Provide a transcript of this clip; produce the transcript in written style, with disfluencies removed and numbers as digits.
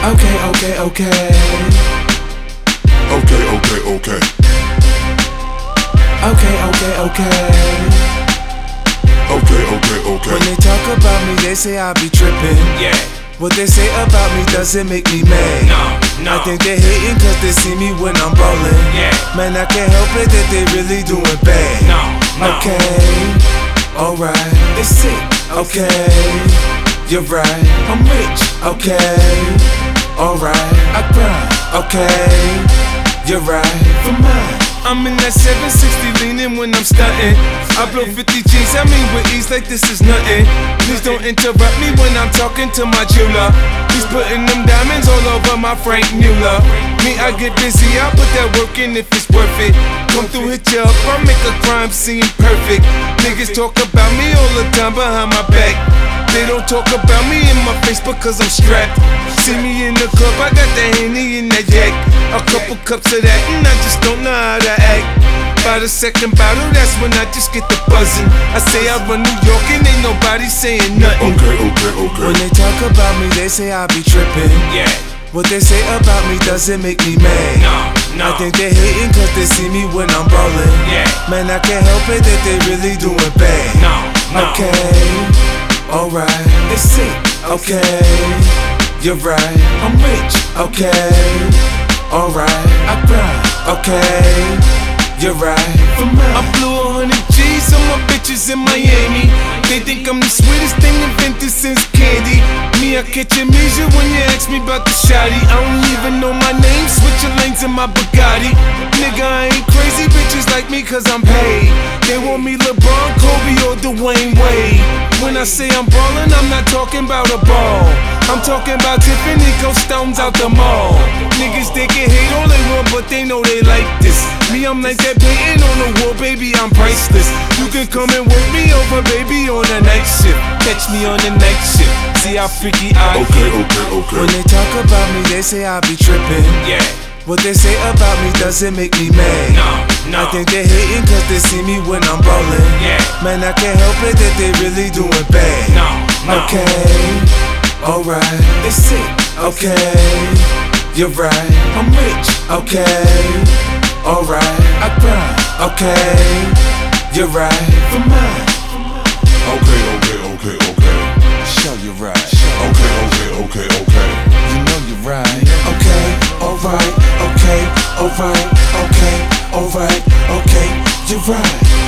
Okay, okay, okay. Okay, okay, okay. Okay, okay, okay. Okay, okay, okay. When they talk about me, they say I be trippin'. Yeah. What they say about me doesn't make me mad. No. I think they hating cause they see me when I'm ballin'. Yeah. Man, I can't help it that they really doing bad. No. Okay, alright. They sick. Okay, you're right. I'm rich. Okay, alright. I grind. Okay, you're right. For mine. I'm in that 760 leaning when I'm stuntin'. I blow 50 G's, I mean with ease like this is nothing. Please don't interrupt me when I'm talking to my jeweler. He's putting them diamonds all over my Frank Mueller. Me, I get busy, I put that work in if it's worth it. Come through, hit you up, I make a crime seem perfect. Niggas talk about me all the time behind my back. They don't talk about me in my face because I'm strapped. See me in the club, I got the Henny in that yak. A couple cups of that and I just don't know how to act. By the second bottle, that's when I just get the buzzing. I say I run New York and ain't nobody saying nothing. Okay, okay, okay. When they talk about me, they say I be trippin'. Yeah. What they say about me doesn't make me mad. No. I think they hating cause they see me when I'm ballin'. Yeah. Man, I can't help it that they really doing bad. No. Okay, alright. They sick. Okay, you're right. I'm rich. Okay, alright. I grind. Okay, you're right. For mine. I blew 100 G's on my bitches in Miami. They think I'm the sweetest thing invented since candy. Me, I catch amnesia when you ask me about the shawty. I don't even know my name, switching lanes in my Bugatti. Nigga, I ain't crazy, bitches like me cause I'm paid. They want me LeBron, Kobe, or Dwayne Wade. When I say I'm ballin', I'm not talking about a ball. I'm talking about Tiffany Coast Stones out the mall. Niggas, they can hate all they want, but they know they like this. Me, I'm like that painting on the wall, baby, I'm priceless. You can come and work me over, baby, on the night shift. Catch me on the night shift. See how freaky I Okay, get. okay, okay. When they talk about me, they say I be trippin'. Yeah. What they say about me doesn't make me mad. No. I think they hating cause they see me when I'm ballin'. Yeah. Man, I can't help it that they really doing bad. No. Okay, alright. They sick. Okay, you're right. I'm rich. Okay, alright. I grind. Okay, you're right. For mine. Okay, okay, okay, okay. Show you right. Okay, okay, okay, okay. You know you're right. Okay, alright. Okay, alright. Okay, alright. Okay, you're right.